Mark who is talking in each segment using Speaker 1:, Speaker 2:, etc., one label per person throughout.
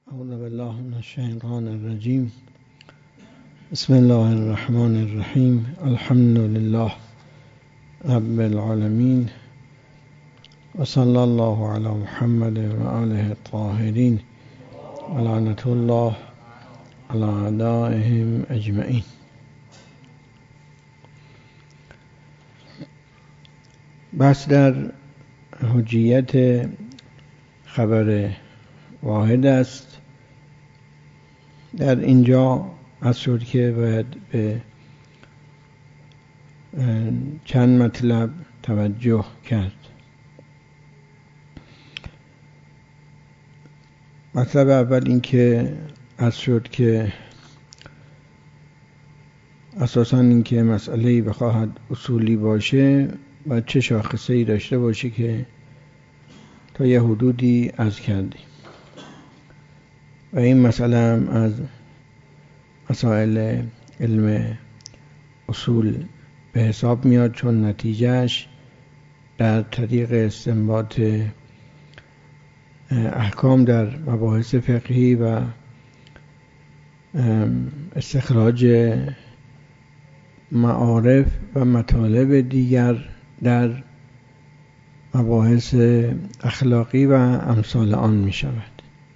Speaker 1: اعوذ بالله من الشیطان الرجیم. بسم الله الرحمن الرحیم. الحمد لله رب العالمین و صلی الله علی محمد و آله الطاهرین و لعنة الله علی اعدائهم اجمعین. بحث در حجیت خبر واحد است. در اینجا از شد که باید به چند مطلب توجه کرد. مطلب اول این که از شد که اساساً این که مسئله‌ای بخواهد اصولی باشه باید چه شاخصه‌ای داشته باشه که تا یه حدودی عرض کردیم و این مسئله هم از مسائل علم اصول به حساب میاد، چون نتیجهش در طریق استنباط احکام در مباحث فقهی و استخراج معارف و مطالب دیگر در مباحث اخلاقی و امثال آن می شود.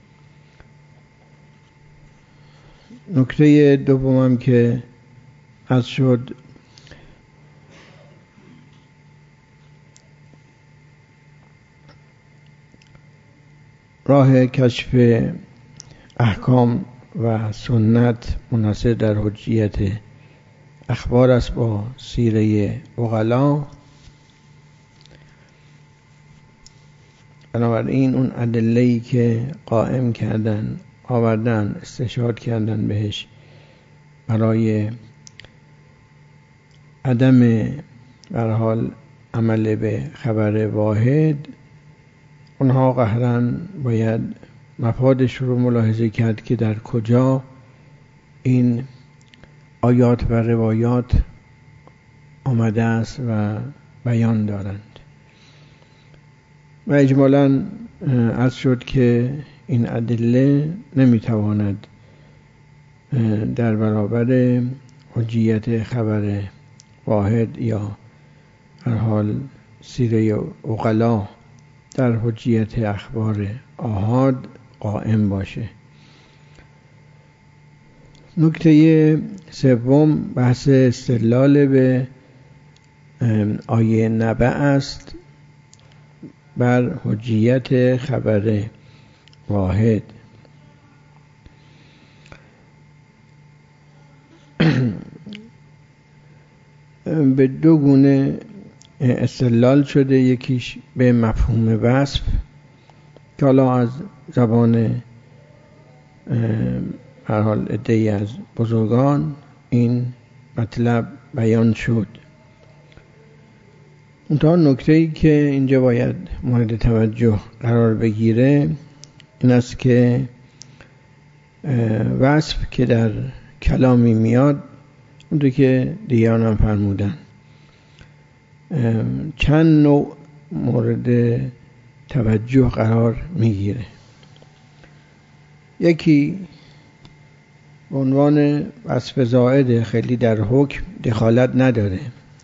Speaker 1: نکته دومم که از شد راه کشف احکام و سنت منحصر در حجیت اخبار است با سیره عقلا. بنابراین اون ادله‌ای که قائم کردن آوردن استشهاد کردن بهش برای عدم به هر حال عمل به خبر واحد، اونها قهراً باید مفادش رو ملاحظه کرد که در کجا این آیات و روایات آمده است و بیان دارند. و اجمالاً عرض شد که این ادله نمیتواند در برابر حجیت خبر واحد یا هر حال سیره عقلا در حجیت اخبار آحاد قائم باشه. نکته سوم بحث استدلال به آیه نبأ است بر حجیت خبر واحد. به دو گونه استدلال شده، یکیش به مفهوم وصف که حالا از زبان هر حال عده‌ای از بزرگان این مطلب بیان شد. اونتا نکته‌ای که اینجا باید مورد توجه قرار بگیره این است که وصف که در کلامی میاد اونطور که دیگران هم فرمودن چند نوع مورد توجه قرار میگیره. یکی به عنوان وصف زائد، خیلی در حکم دخالت نداره.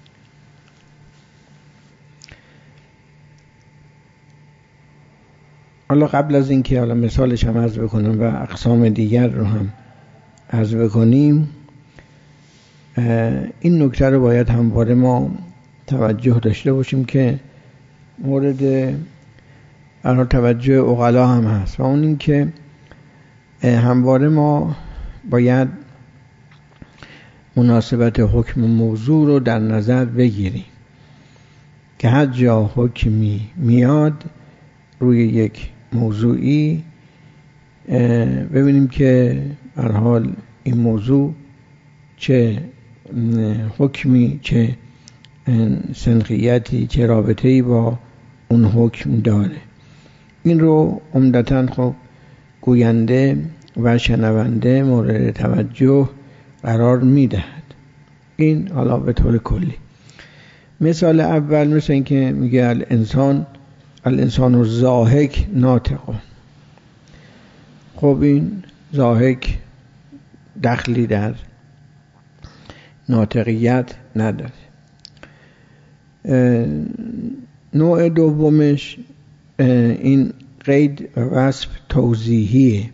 Speaker 1: حالا قبل از اینکه حالا مثالش هم عرض بکنم و اقسام دیگر رو هم عرض بکنیم، این نکته رو باید همواره ما توجه داشته باشیم که مورد توجه عقلا هم هست و اون این که همواره ما باید مناسبت حکم موضوع رو در نظر بگیریم که هر جا حکمی میاد روی یک موضوعی ببینیم که به هر حال این موضوع چه حکمی، چه سنخیتی، چه رابطه‌ای با اون حکم داره. این رو عمدتاً خب گوینده و شنونده مورد توجه قرار میدهد. این حالا به طور کلی. مثال اول مثل این که میگه الانسان الضاحک ناطق. خب این ضاحک دخلی در ناطقیت نداره. نوع دومش این قید و وصف توضیحیه،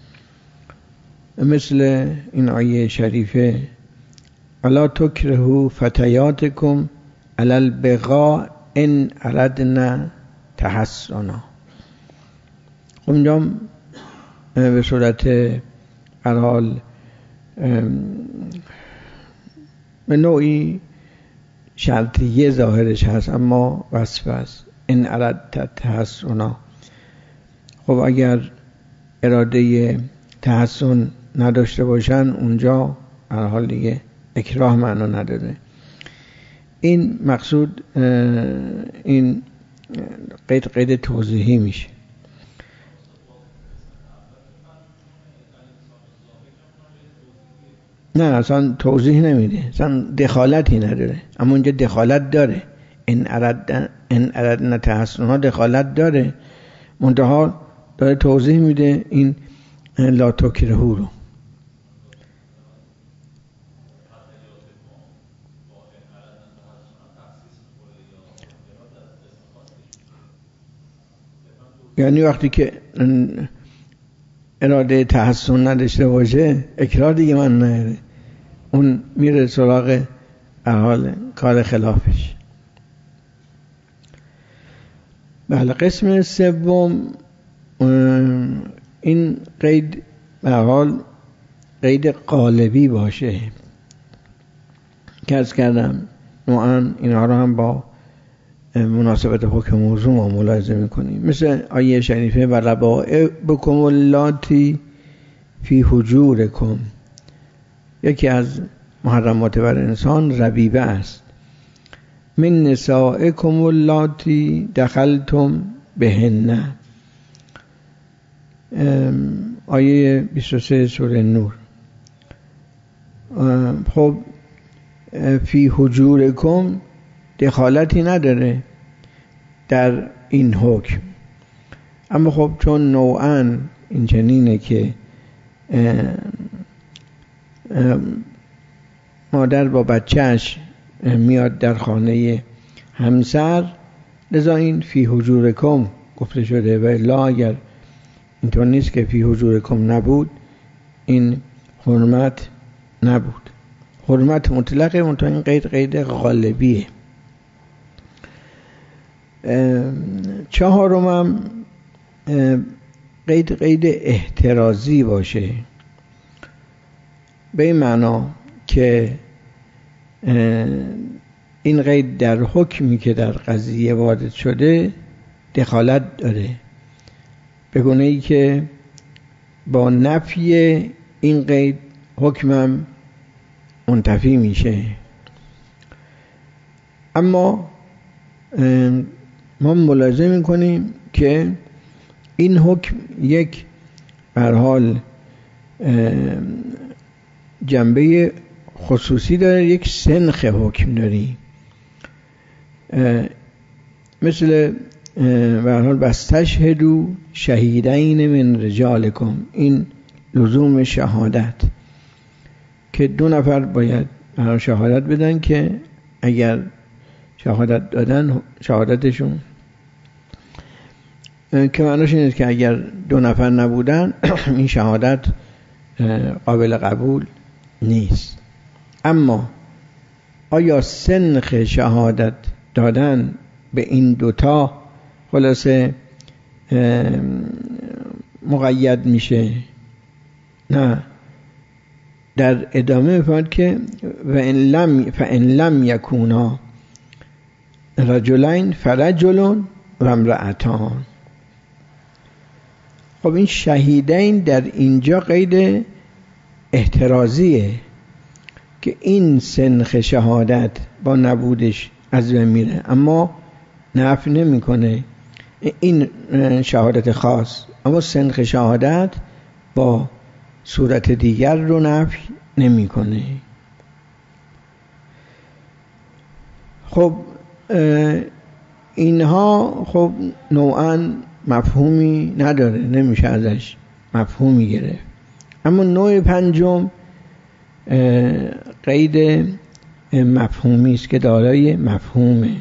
Speaker 1: مثل این آیه شریفه الا تکرهوا فتیاتکم علی البغاء ان اردنا تحصنا. اونجا به صورت حال به نوعی شرطیه ظاهرش هست اما وصف است، ان اردت تحصنا. خب اگر اراده تحصن نداشته باشن اونجا هر حال دیگه اکراه معنا نداره. این مقصود این قید توضیحی میشه. نه اصلا توضیح نمیده، اصلا دخالتی نداره، اما اونجا دخالت داره. ان اردنا تحصنا دخالت داره، منتها داره توضیح میده این لا تکرهو رو. یعنی وقتی که اراده تحصن نداشته باشه اکراه دیگه من نداره، اون میره سراغ حال کار خلافش. بله، قسم سوم این قید به حال قید قالبی باشه که از کردم نوعا اینها رو هم با مناسبت حکم موضوع ما ملاحظه میکنیم، مثل آیه شریفه و ربائبکم اللاتی فی حجورکم. یکی از محرمات بر انسان ربیبه است. من نسائکم اللاتی دخلتم بهن. آیه 23 سوره نور. خب فی حجورکم دخالتی نداره در این حکم، اما خب چون نوعاً این چنینه که مادر با بچهش میاد در خانه همسر، لذا این فی حجورکم گفته شده، و الا اگر اینطور نیست که فی حجورکم نبود این حرمت نبود، حرمت مطلقه، منتها این قید غالبیه. چهارمم قید احترازی باشه، به این معنا که این قید در حکمی که در قضیه وارد شده دخالت داره، به گونه‌ای که با نفی این قید حکمم منتفی میشه. اما ما ملاحظه میکنیم که این حکم یک به هر حال جنبه خصوصی داره، یک سنخ حکم داری، مثل به هر حال واستشهدوا شهیدین من رجالکم، این لزوم شهادت که 2 نفر باید شهادت بدن که اگر شهادت دادن شهادتشون که معناش اینه که اگر 2 نفر نبودن این شهادت قابل قبول نیست. اما آیا سنخ شهادت دادن به این 2 خلاصه مقید میشه؟ نه، در ادامه میفرماید که فإن لم یکونا رجلین فرجل و امرأتان. خب این شهیدین در اینجا قید احترازیه که این سنخ شهادت با نبودش از بین میره، اما نفی نمیکنه این شهادت خاص، اما سنخ شهادت با صورت دیگر رو نفی نمیکنه. خب اینها خب نوعاً مفهومی نداره، نمیشه ازش مفهومی گرفت. اما نوع پنجم قید مفهومی است که دارای مفهومه.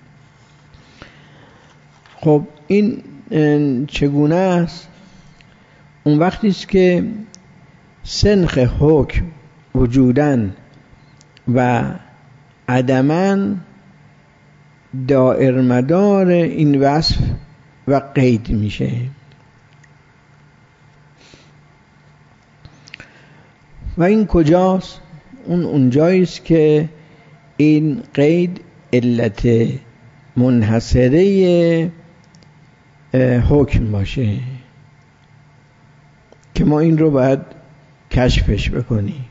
Speaker 1: خب این چگونه است؟ اون وقتی است که سنخ حکم وجوداً و عدماً دائر مدار این وصف و قید میشه. و این کجاست؟ اونجایی است که این قید علت منحصره حکم باشه که ما این رو باید کشفش بکنیم.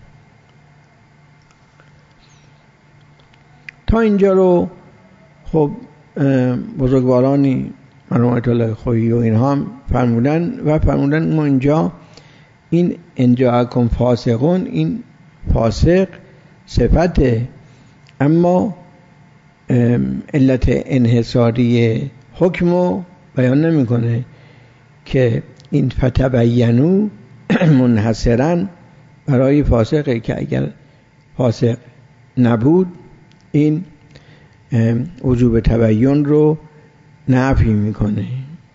Speaker 1: تا اینجا رو خب بزرگوارانی مرحوم آیت الله خویی و اینها هم فرمودن ما اینجا این انجاءکم فاسقون، این فاسق صفته، اما علت انحصاری حکم رو بیان نمیکنه که این فتبینوا منحصرا برای فاسقه که اگر فاسق نبود این وجوب تبیین رو نفی میکنه.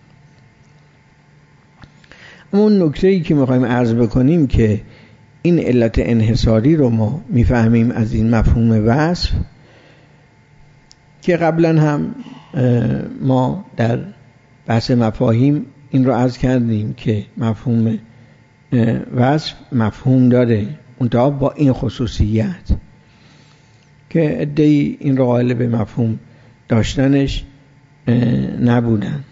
Speaker 1: اما اون نکته‌ای که میخوایم عرض بکنیم که این علت انحصاری رو ما میفهمیم از این مفهوم وصف که قبلا هم ما در بحث مفاهیم این رو عرض کردیم که مفهوم وصف مفهوم داره، منتها با این خصوصیت که عده‌ای این رو قائل به مفهوم داشتنش نبودن.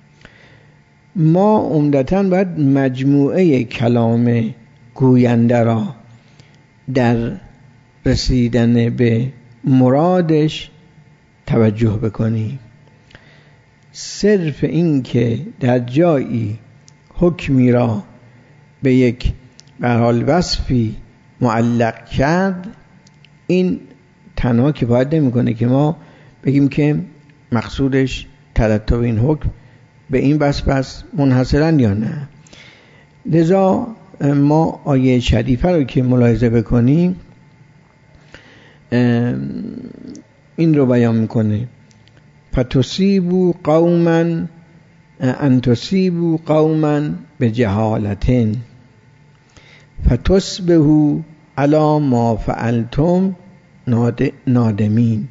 Speaker 1: ما عمدتاً باید مجموعه کلام گوینده را در رسیدن به مرادش توجه بکنیم. صرف این که در جایی حکمی را به یک به حال وصفی معلق کرد، این تنها کفایت نمی‌کنه که ما بگیم که مقصودش ترتب این حکم به این وصف منحصرا یا نه. لذا ما آیه شریفه رو که ملاحظه بکنیم این رو بیان میکنه فتصیبوا قوما ان تصیبوا قوما بجهالة فتصبحوا علی ما فعلتم نادمین.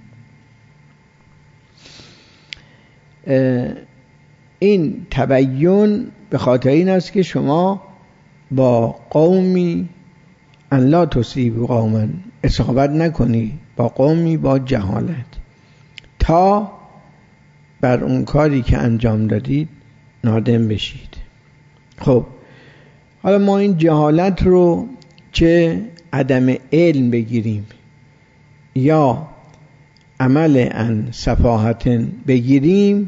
Speaker 1: این تبیین به خاطر این است که شما با قومی ان لا تصیبوا قوما اصابت نکنی، با قومی با جهالت، تا بر اون کاری که انجام دادید نادم بشید. خب حالا ما این جهالت رو چه عدم علم بگیریم یا عمل ان صفاحت بگیریم،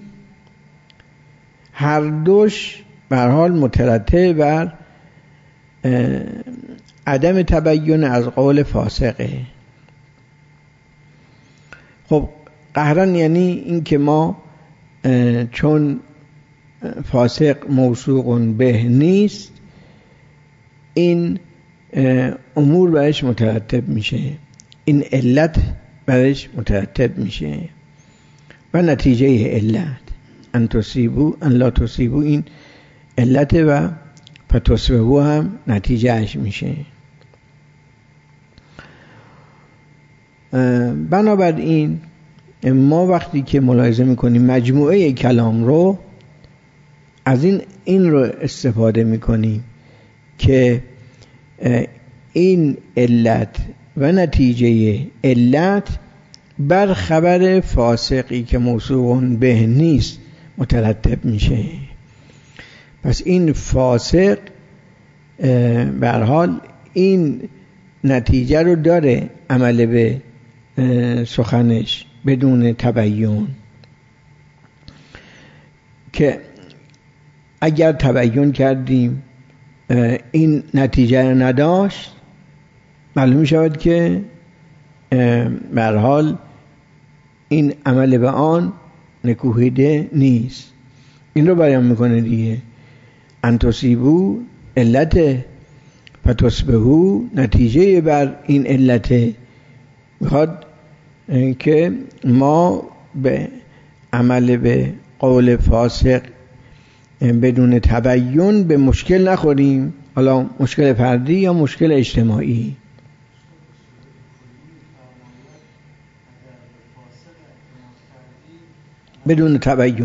Speaker 1: هر دوش به هر حال مترتب بر عدم تبیین از قول فاسقه. خب قهرن یعنی این که ما چون فاسق موثوق به نیست، این امور برش مترتب میشه، این علت برش مترتب میشه و نتیجه علت ان تصیبوا ان لا تصیبوا این علت و فتصبحوا هم نتیجه اش میشه. بنابراین ما وقتی که ملاحظه میکنیم مجموعه کلام رو از این رو استفاده میکنیم که این علت و نتیجه علت بر خبر فاسقی که موثوق به نیست مترتب میشه. پس این فاسق به هر حال این نتیجه رو داره عمل به سخنش بدون تبیین، که اگر تبیین کردیم این نتیجه رو نداشت، معلوم می شود که به هر حال این عمل به آن نکوهیده نیست. این رو بیان میکنه دیگه ان تصیبوا علت فتصبحوا نتیجه بر این علت میخواد که ما به عمل به قول فاسق بدون تبیین به مشکل نخوریم، حالا مشکل فردی یا مشکل اجتماعی. بدون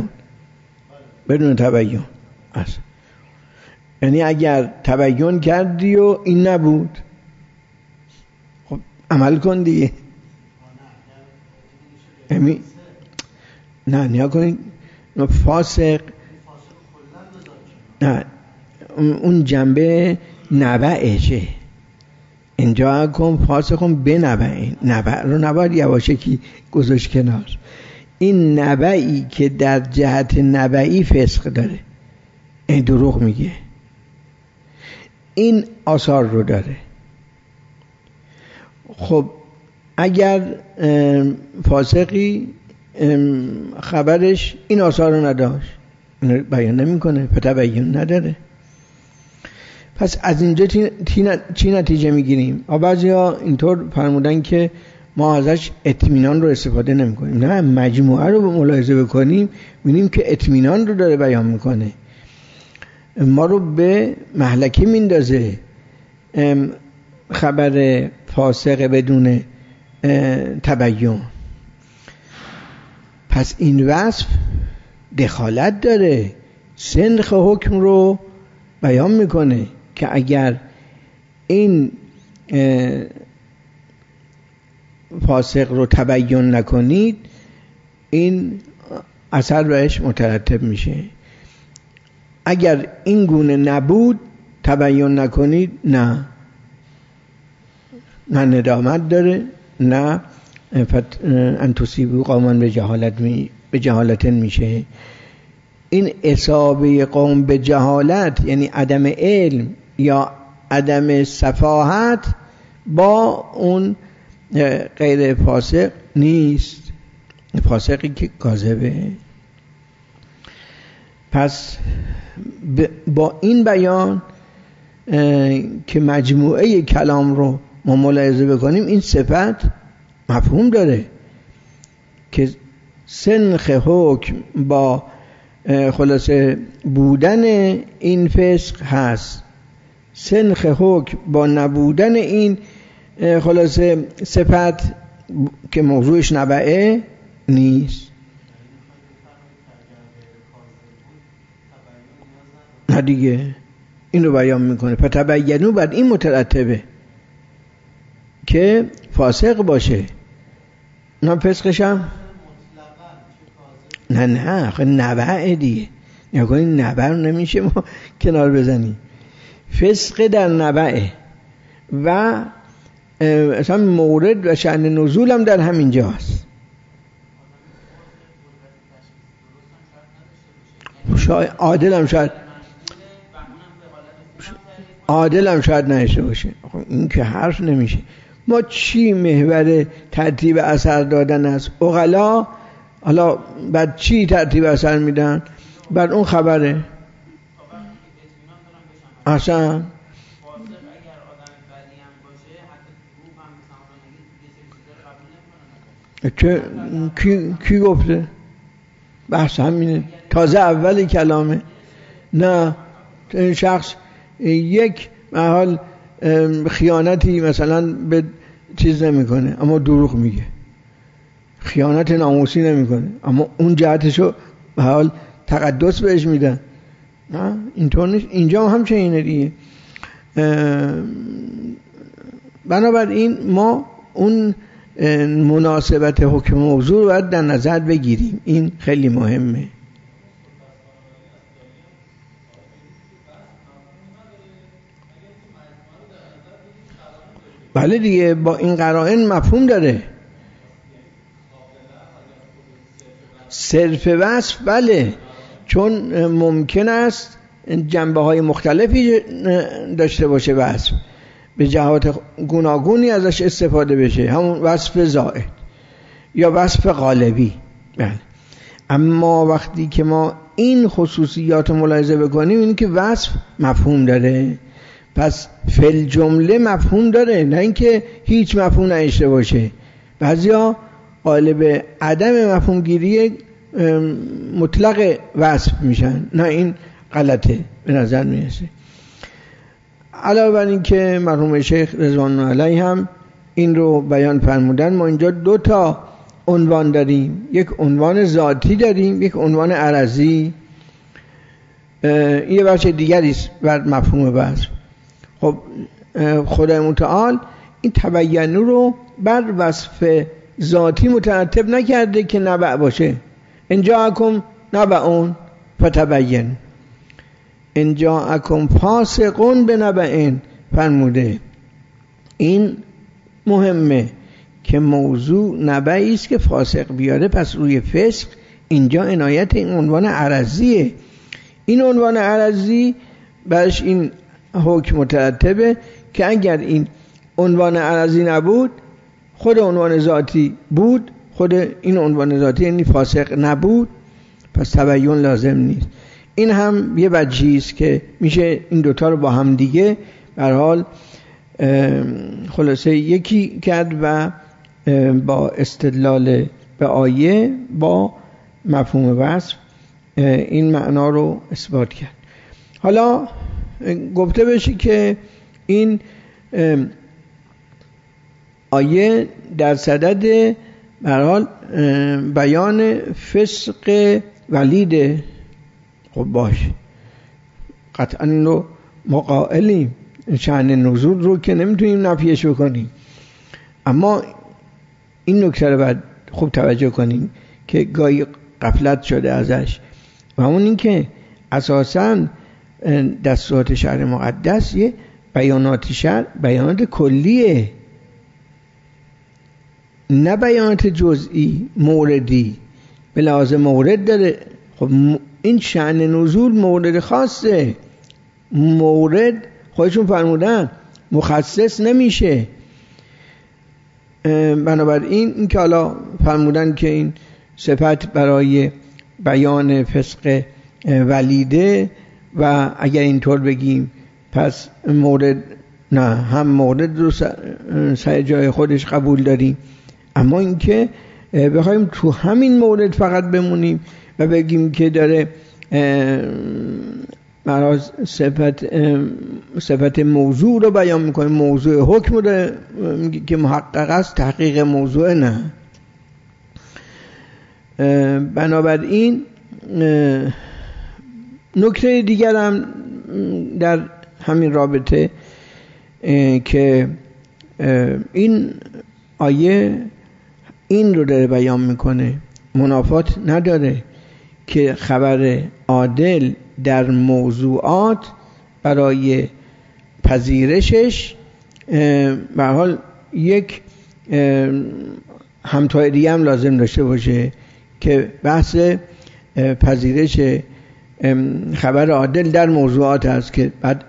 Speaker 1: تبیین اصلا، یعنی اگر تبیین کردی و این نبود خب عمل کن دیگه. نه نیا کنید فاسق، نه اون جنبه نبعشه اینجا کن فاسقون به نبعین، نبع رو نباید یواشکی گذاشت کنار. این نبعی که در جهت نبعی فسق داره، این دروغ میگه، این آثار رو داره. خب اگر فاسقی خبرش این آثار رو نداشت، بیان نمیکنه، فتبیین نداره، پس از اینجا چی نتیجه میگیریم؟ بعضی ها اینطور فرمودن که ما ازش اطمینان رو استفاده نمی کنیم. نه، مجموعه رو ملاحظه بکنیم ببینیم که اطمینان رو داره بیان میکنه، ما رو به مهلکه میندازه. خبر فاسق بدون تبیین، پس این وصف دخالت داره، سنخ حکم رو بیان میکنه که اگر این فاسق رو تبیین نکنید این اثر بهش مترتب میشه. اگر این گونه نبود تبیین نکنید، نه ندامت داره، نه ان تصیبوا قوما به جهالت میشه. این اصابه قوم به جهالت یعنی عدم علم یا عدم صفاحت با اون غیر فاسق نیست، فاسقی که کاذبه. پس با این بیان که مجموعه کلام رو ما ملاحظه بکنیم، این صفت مفهوم داره که سنخ حکم با خلاصه بودن این فسق هست، سنخ حکم با نبودن این خلاصه صفت که موضوعش نبعه نیست. نه دیگه این رو بیان میکنه، فتبینوا بعد این مترتبه که فاسق باشه، نه فسقش هم نه خیلی نبعه دیگه. نگاه این نبع رو نمیشه ما کنار بزنیم، فسق در نبعه و اصلا مورد و شأن نزول هم در همین جاست. عادل هم شاید نشته باشه. این که حرف نمیشه. ما چی محور ترتیب اثر دادن است؟ عقلا حالا بعد چی ترتیب اثر میدن؟ بعد اون خبره اصلا کی گفته؟ بحث همینه، تازه اول کلامه. نه این شخص یک محال خیانتی مثلا به چیز نمیکنه اما دروغ میگه، خیانت ناموسی نمیکنه اما اون جهتشو به حال تقدس بهش میدن. نه اینطور نیست، اینجا هم همچنینه دیگه. بنابراین ما اون مناسبت حکم موضوع رو باید در نظر بگیریم، این خیلی مهمه. بله دیگه، با این قرائن مفهوم داره. صرف وصف بله، چون ممکن است جنبه های مختلفی داشته باشه وصف، به جهات گوناگونی ازش استفاده بشه، همون وصف زائد یا وصف غالبی. بله. اما وقتی که ما این خصوصیات ملاحظه بکنیم، این که وصف مفهوم داره، پس فل جمله مفهوم داره، نه اینکه هیچ مفهوم نداشته باشه. بعضیا قائل به عدم مفهوم گیری مطلق وصف میشن، نه این غلطه به نظر میرسه. علاوه بر این که مرحوم شیخ رضوان الله علیه هم این رو بیان فرمودن، ما اینجا 2 تا عنوان داریم، یک عنوان ذاتی داریم، یک عنوان عرضی. یه بخش دیگری است بر مفهوم وصف. خب خدای متعال این تبینو رو بر وصف ذاتی مترتب نکرده که نبع باشه. ان جاءکم نبأ فتبین، ان جاءکم فاسق بنبأ فرموده. این مهمه که موضوع نبعی است که فاسق بیاره، پس روی فسق اینجا عنایت این عنوان عرضیه. این عنوان عرضی برش این حکم مترتبه که اگر این عنوان عرضی نبود، خود عنوان ذاتی بود، خود این عنوان ذاتی یعنی فاسق نبود، پس تبیین لازم نیست. این هم یه وجهی است که میشه این دوتا رو با هم دیگه به هر حال خلاصه یکی کرد و با استدلال به آیه با مفهوم وصف این معنا رو اثبات کرد. حالا گفته بشه که این آیه در صدد به هر حال بیان فسق ولیده. خب باشه، قطعا این رو مقائلیم، شأن نزول رو که نمیتونیم نفیش بکنیم، اما این نکته رو باید خوب توجه کنیم که گاهی غفلت شده ازش، و اون این که اساساً دستورات شرع مقدس یه بیانات شرع بیانات کلیه، نه بیانات جزئی موردی. به لحاظ مورد داره. خب این شأن نزول مورد خاصه، مورد خودشون فرمودن مخصص نمیشه. بنابراین این که حالا فرمودن که این صفت برای بیان فسق ولیده، و اگر اینطور بگیم پس مورد نه، هم مورد رو سر جای خودش قبول داریم، اما اینکه بخوایم تو همین مورد فقط بمونیم و بگیم که داره مراز صفت موضوع رو بیان میکنه، موضوع حکم رو که محقق است، تحقیق موضوع نه. بنابراین نکته دیگر هم در همین رابطه که این آیه این رو داره بیان میکنه، منافات نداره که خبر عادل در موضوعات برای پذیرشش به هر حال یک همتایی هم لازم داشته باشه که بحث پذیرش خبر عادل در موضوعات هست که بعد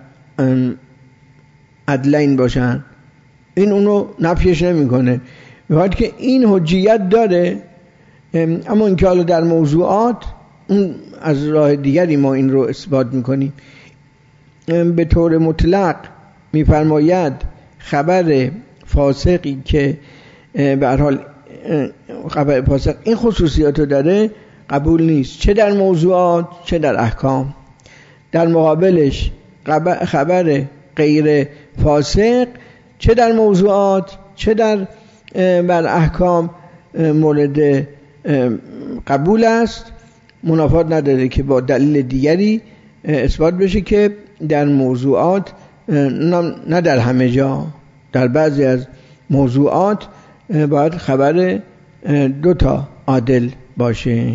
Speaker 1: عدلین باشن. این اونو نفیش نمیکنه، میخواد که این حجیت داره، اما اینکه حالا در موضوعات اون از راه دیگری ما این رو اثبات میکنیم. به طور مطلق میفرماید خبر فاسقی که به هر حال خبر فاسق این خصوصیاتو داره قبول نیست، چه در موضوعات چه در احکام. در مقابلش خبر غیر فاسق چه در موضوعات چه در بر احکام مورد قبول است. منافات نداره که با دلیل دیگری اثبات بشه که در موضوعات، نه در همه جا، در بعضی از موضوعات باید خبر 2 تا عادل باشه.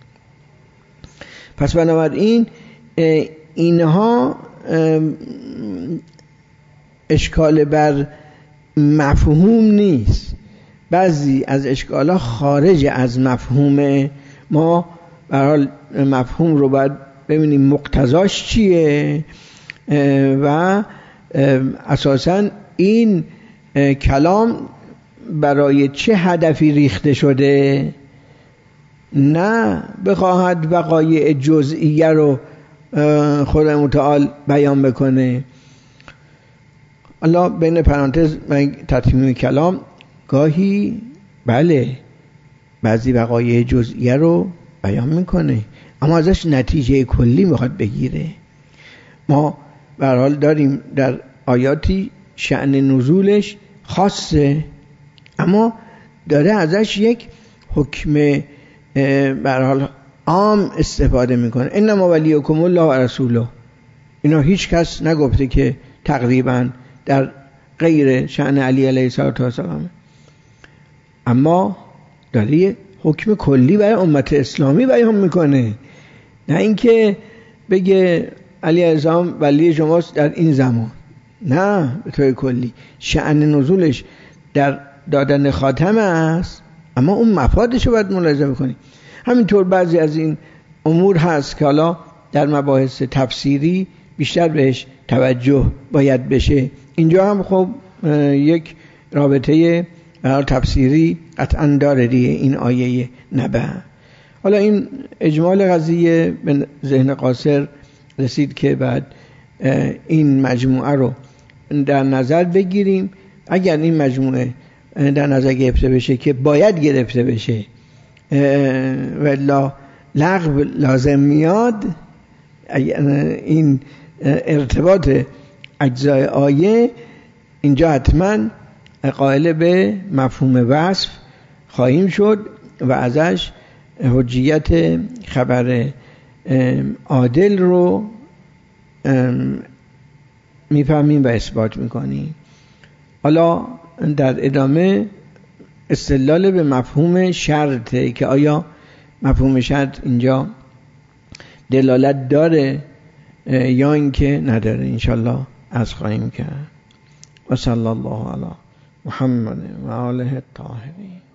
Speaker 1: پس بنابراین اینها اشکال بر مفهوم نیست، بعضی از اشکالها خارج از مفهوم ما. به هر حال مفهوم رو باید ببینیم مقتضاش چیه و اساساً این کلام برای چه هدفی ریخته شده. نه بخواهد وقایع جزئیه رو خدا متعال بیان بکنه. الله بین پرانتز من تطمیم کلام، گاهی بله بعضی وقایع جزئیه رو بیان میکنه اما ازش نتیجه کلی میخواد بگیره. ما به هر حال داریم در آیاتی شأن نزولش خاصه اما داره ازش یک حکم به هر حال عام استفاده میکنه. انما ولیکم الله و رسوله. اینا هیچ کس نگفته که تقریبا در غیر شأن علی علیه السلام، اما داره حکم کلی برای امت اسلامی بیان میکنه، نه اینکه بگه علی علیه السلام ولی شماست در این زمان، نه به طور کلی. شأن نزولش در دادن خاتمه است اما اون مفادش رو باید ملاحظه بکنی. همینطور بعضی از این امور هست که حالا در مباحث تفسیری بیشتر بهش توجه باید بشه. اینجا هم خب یک رابطه تفسیری قطعا داره دیگه این آیه نبأ. حالا این اجمال قضیه به ذهن قاصر رسید که بعد این مجموعه رو در نظر بگیریم. اگر این مجموعه در نظر گرفته بشه که باید گرفته بشه ولی لغو لازم میاد، این ارتباط اجزای آیه، اینجا حتما قائل به مفهوم وصف خواهیم شد و ازش حجیت خبر عادل رو میفهمیم و اثبات میکنیم. حالا در ادامه استدلال به مفهوم شرطه که آیا مفهوم شرط اینجا دلالت داره یا اینکه نداره انشالله از خواهیم کرد. و صلی الله علی محمد و آله الطاهرین.